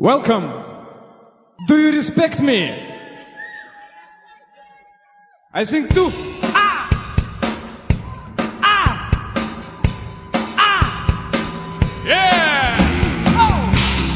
Welcome. Do you respect me? I sing too. Yeah! Oh!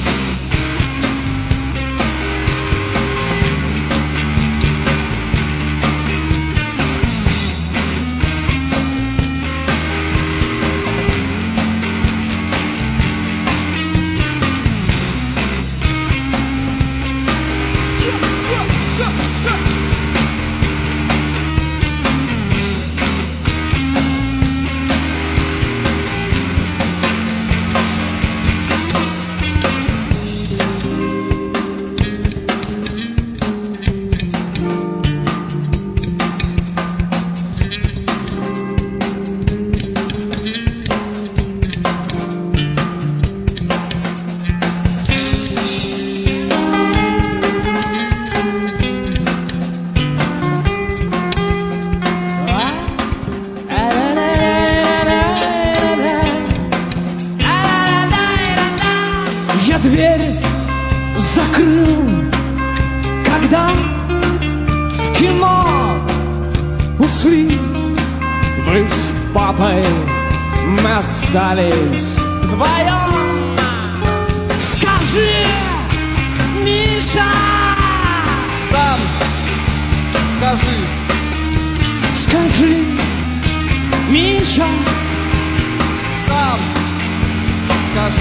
Я дверь закрыл, когда в кино ушли. Мы с папой, мы остались вдвоем. Скажи, Миша! Сам скажи. Скажи, Миша! Сам скажи.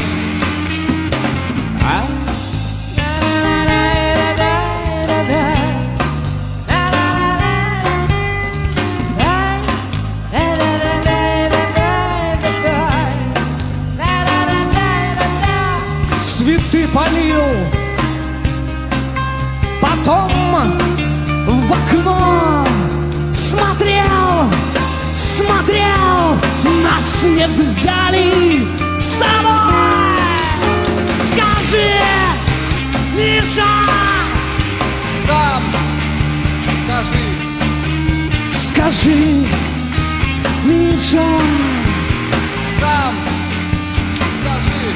Цветы полил, потом в окно смотрел, нас не взяли с собой. Скажи, Миша! Сам скажи. Скажи, Миша! Сам скажи.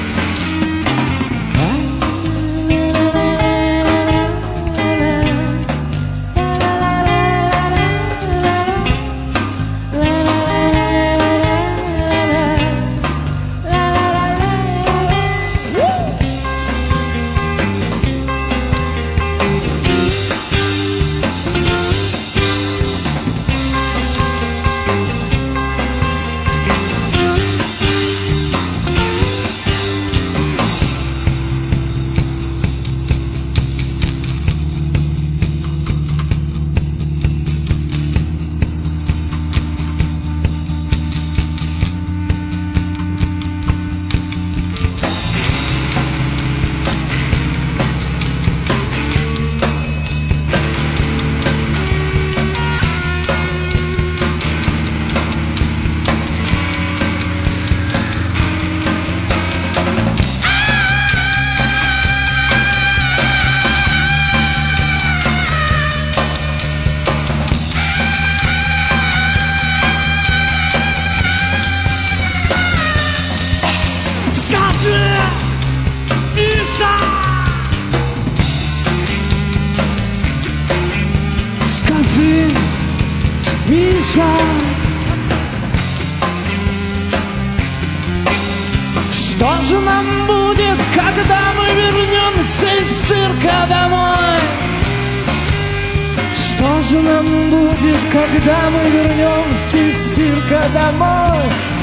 Скажи, Миша, что же нам будет, когда мы вернемся из цирка домой? Что же нам будет, когда мы вернемся из цирка домой?